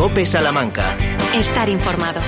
COPE Salamanca. Estar informado.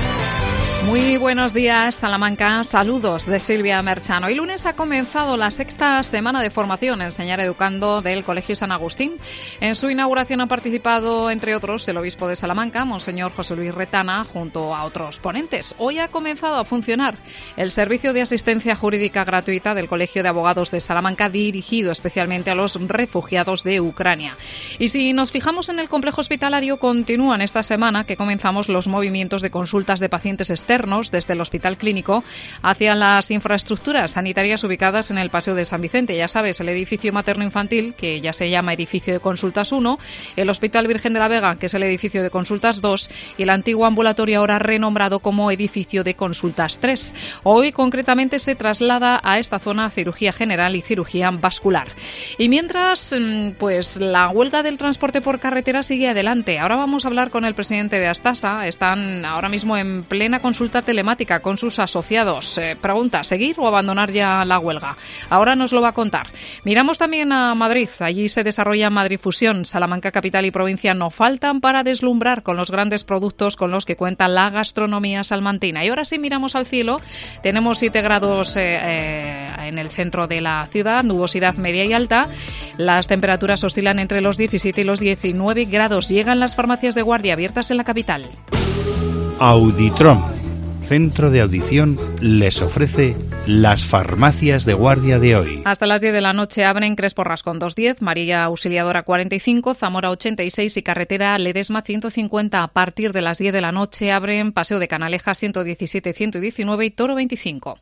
Muy buenos días, Salamanca. Saludos de Silvia Merchano. Hoy lunes ha comenzado la 6ª semana de formación Enseñar Educando del Colegio San Agustín. En su inauguración han participado, entre otros, el obispo de Salamanca, Monseñor José Luis Retana, junto a otros ponentes. Hoy ha comenzado a funcionar el servicio de asistencia jurídica gratuita del Colegio de Abogados de Salamanca, dirigido especialmente a los refugiados de Ucrania. Y si nos fijamos en el complejo hospitalario, continúan esta semana que comenzamos los movimientos de consultas de pacientes externos desde el Hospital Clínico hacia las infraestructuras sanitarias ubicadas en el Paseo de San Vicente. Ya sabes, el edificio materno-infantil, que ya se llama Edificio de Consultas 1, el Hospital Virgen de la Vega, que es el Edificio de Consultas 2, y el antiguo ambulatorio ahora renombrado como Edificio de Consultas 3. Hoy, concretamente, se traslada a esta zona cirugía general y cirugía vascular. Y mientras, pues la huelga del transporte por carretera sigue adelante. Ahora vamos a hablar con el presidente de Astasa. Están ahora mismo en plena consulta telemática con sus asociados. Pregunta, ¿seguir o abandonar ya la huelga? Ahora nos lo va a contar. Miramos también a Madrid. Allí se desarrolla Madrid Fusión. Salamanca capital y provincia no faltan para deslumbrar con los grandes productos con los que cuenta la gastronomía salmantina. Y ahora sí miramos al cielo. Tenemos 7 grados en el centro de la ciudad, nubosidad media y alta. Las temperaturas oscilan entre los 17 y los 19 grados. Llegan las farmacias de guardia abiertas en la capital. Auditrom, Centro de Audición, les ofrece las farmacias de guardia de hoy. Hasta las 10 de la noche abren Crespo Rascón 210, Marilla Auxiliadora 45, Zamora 86 y Carretera Ledesma 150. A partir de las 10 de la noche abren Paseo de Canalejas 117, 119 y Toro 25.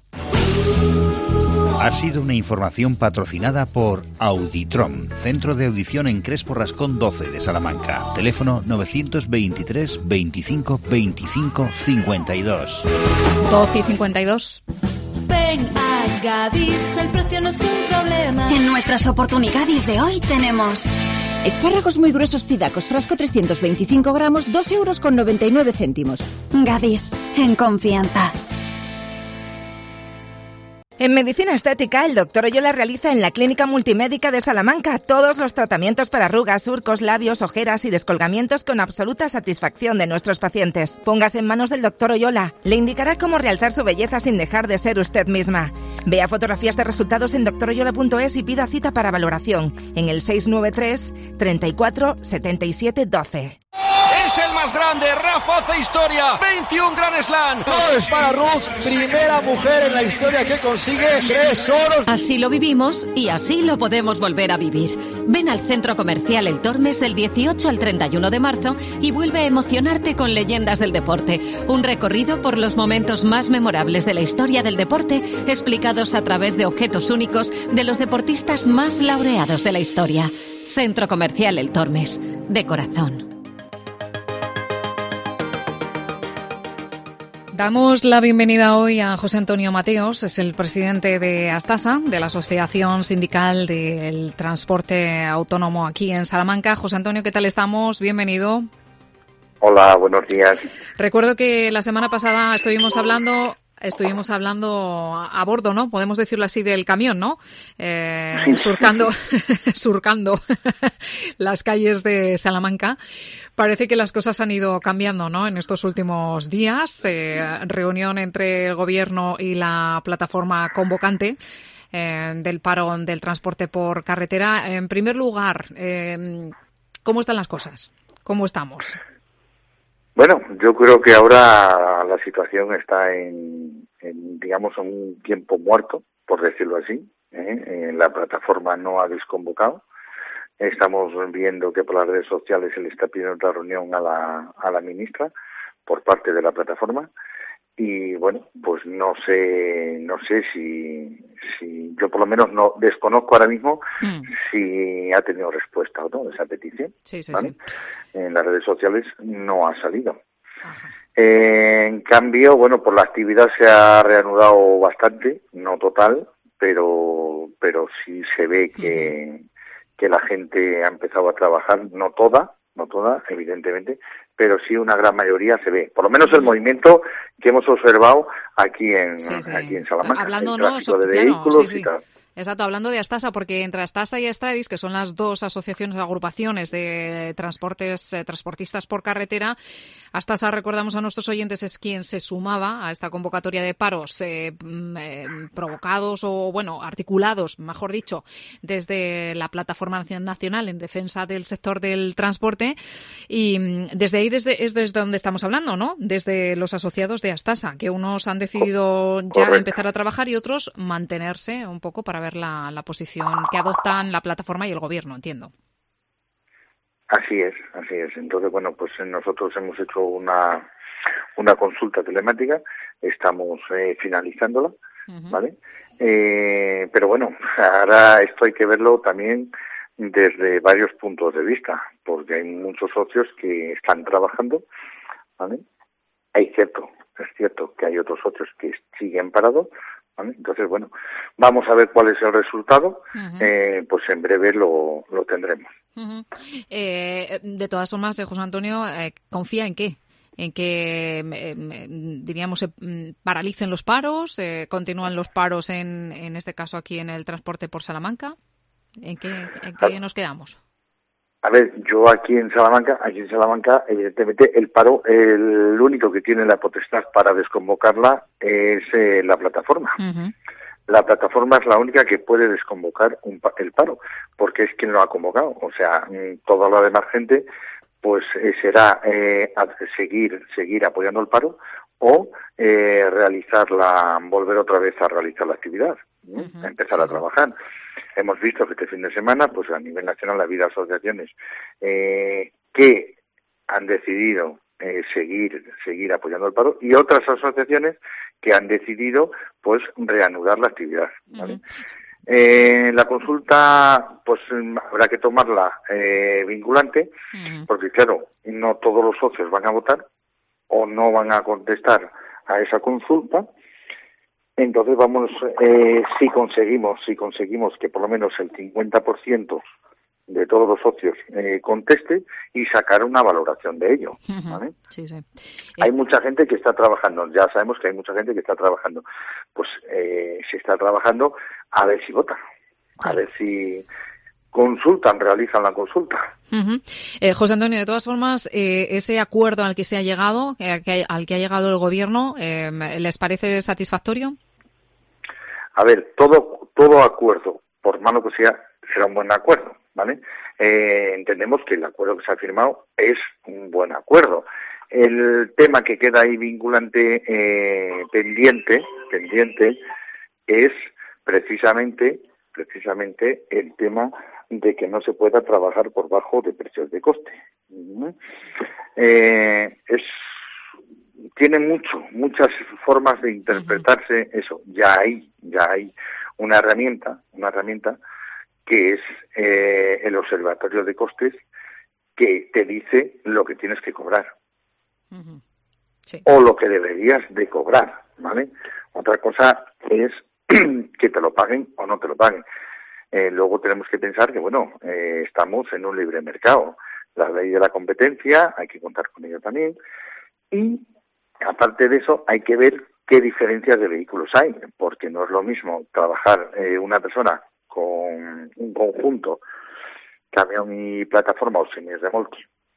Ha sido una información patrocinada por Auditrom, Centro de Audición en Crespo Rascón 12 de Salamanca. Teléfono 923 25 25 52. 12 y 52. Ven a Gadis, el precio no es un problema. En nuestras oportunidades de hoy tenemos espárragos muy gruesos Cidacos, frasco 325 gramos, 2,99 €. Gadis, en confianza. En medicina estética, el Dr. Oyola realiza en la Clínica Multimédica de Salamanca todos los tratamientos para arrugas, surcos, labios, ojeras y descolgamientos con absoluta satisfacción de nuestros pacientes. Póngase en manos del Dr. Oyola. Le indicará cómo realzar su belleza sin dejar de ser usted misma. Vea fotografías de resultados en doctoroyola.es y pida cita para valoración en el 693 34 77 12. Es el más grande, Rafa hace historia, 21 Grand Slam. Es para Rus, primera mujer en la historia que consigue 3 oros. Así lo vivimos y así lo podemos volver a vivir. Ven al Centro Comercial El Tormes del 18 al 31 de marzo y vuelve a emocionarte con leyendas del deporte. Un recorrido por los momentos más memorables de la historia del deporte, explicados a través de objetos únicos de los deportistas más laureados de la historia. Centro Comercial El Tormes, de corazón. Damos la bienvenida hoy a José Antonio Mateos, es el presidente de Astasa, de la Asociación Sindical del Transporte Autónomo aquí en Salamanca. José Antonio, ¿qué tal estamos? Bienvenido. Hola, buenos días. Recuerdo que la semana pasada estuvimos hablando a bordo, ¿no? Podemos decirlo así, del camión, ¿no? Surcando las calles de Salamanca. Parece que las cosas han ido cambiando, ¿no? En estos últimos días, reunión entre el Gobierno y la plataforma convocante del paro del transporte por carretera. En primer lugar, ¿cómo están las cosas? ¿Cómo estamos? Bueno, yo creo que ahora la situación está en digamos, un tiempo muerto, por decirlo así. La plataforma no ha desconvocado. Estamos viendo que por las redes sociales se le está pidiendo otra reunión a la ministra por parte de la plataforma. Y bueno, pues no sé si yo por lo menos no desconozco ahora mismo si ha tenido respuesta o no esa petición. Sí. En las redes sociales no ha salido. En cambio, bueno, pues la actividad se ha reanudado bastante, no total, pero sí se ve que la gente ha empezado a trabajar, no toda, evidentemente, pero sí una gran mayoría se ve. Por lo menos el movimiento que hemos observado aquí en Salamanca, hablando, el tráfico de vehículos y tal. Exacto, hablando de Astasa, porque entre Astasa y Estradis, que son las dos asociaciones, agrupaciones de transportistas por carretera, Astasa, recordamos a nuestros oyentes, es quien se sumaba a esta convocatoria de paros provocados o, articulados, mejor dicho, desde la Plataforma Nacional en Defensa del Sector del Transporte. Y desde ahí es desde donde estamos hablando, ¿no? Desde los asociados de Astasa, que unos han decidido ya empezar a trabajar y otros mantenerse un poco para ver la posición que adoptan la plataforma y el gobierno, entiendo. Así es. Entonces, pues nosotros hemos hecho una consulta telemática, estamos finalizándola, ¿vale? Pero ahora esto hay que verlo también desde varios puntos de vista, porque hay muchos socios que están trabajando, ¿vale? Es cierto que hay otros socios que siguen parados, ¿vale? Entonces, vamos a ver cuál es el resultado, pues en breve lo tendremos. De todas formas, José Antonio, ¿confía en qué? ¿En que, diríamos, se paralicen los paros? ¿Continúan los paros en este caso aquí en el transporte por Salamanca? ¿En qué nos quedamos? A ver, yo aquí en Salamanca, evidentemente, el paro, el único que tiene la potestad para desconvocarla es la plataforma. La plataforma es la única que puede desconvocar el paro, porque es quien lo ha convocado. O sea, toda la demás gente, pues será seguir apoyando el paro o volver otra vez a realizar la actividad, a empezar a trabajar. Hemos visto que este fin de semana, pues a nivel nacional ha habido asociaciones que han decidido seguir apoyando el paro y otras asociaciones que han decidido pues reanudar la actividad, ¿vale? La consulta pues habrá que tomarla vinculante, porque claro, no todos los socios van a votar o no van a contestar a esa consulta. Entonces si conseguimos que por lo menos el 50% de todos los socios conteste y sacar una valoración de ello, ¿vale? Sí. Hay mucha gente que está trabajando, ya sabemos que hay mucha gente que está trabajando. Pues se está trabajando a ver si votan, a ver si realizan la consulta. José Antonio, de todas formas, ese acuerdo al que se ha llegado, al que ha llegado el gobierno, ¿les parece satisfactorio? A ver, todo acuerdo, por malo que sea, será un buen acuerdo, ¿vale? Entendemos que el acuerdo que se ha firmado es un buen acuerdo. El tema que queda ahí vinculante, pendiente, es precisamente el tema de que no se pueda trabajar por bajo de precios de coste. Tiene muchas formas de interpretarse eso. Ya hay una herramienta que es el observatorio de costes, que te dice lo que tienes que cobrar o lo que deberías de cobrar, ¿vale? Otra cosa es que te lo paguen o no te lo paguen. Luego tenemos que pensar que estamos en un libre mercado. La ley de la competencia hay que contar con ella también, y aparte de eso hay que ver qué diferencias de vehículos hay, porque no es lo mismo trabajar una persona con un conjunto, camión y plataforma o semirremolque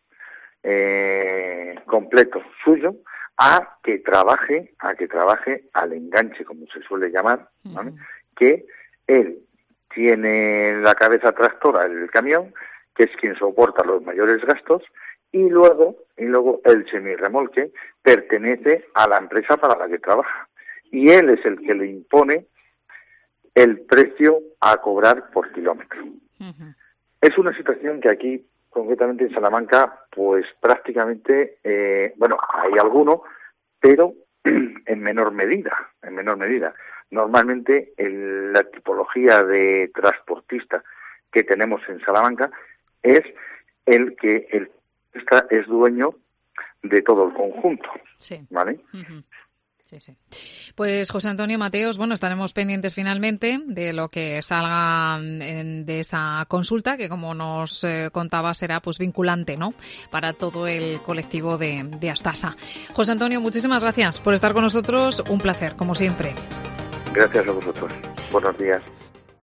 completo suyo, a que trabaje al enganche, como se suele llamar, ¿vale? Que él tiene la cabeza tractora el camión, que es quien soporta los mayores gastos, y luego el semirremolque pertenece a la empresa para la que trabaja, y él es el que le impone el precio a cobrar por kilómetro. Es una situación que aquí, concretamente en Salamanca, pues prácticamente, hay alguno, pero en menor medida. Normalmente la tipología de transportista que tenemos en Salamanca es el que es dueño de todo el conjunto, ¿vale? Sí. Pues José Antonio Mateos, estaremos pendientes finalmente de lo que salga de esa consulta, que como nos contaba será pues vinculante, ¿no?, para todo el colectivo de Astasa. José Antonio, muchísimas gracias por estar con nosotros, un placer, como siempre. Gracias a vosotros. Buenos días.